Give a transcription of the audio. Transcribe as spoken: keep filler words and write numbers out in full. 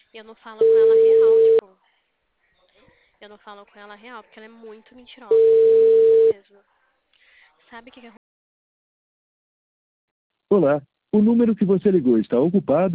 E eu não falo com ela real, tipo. Eu não falo com ela real, porque ela é muito mentirosa. Muito mesmo. Sabe o que que Olá, o número que você ligou está ocupado.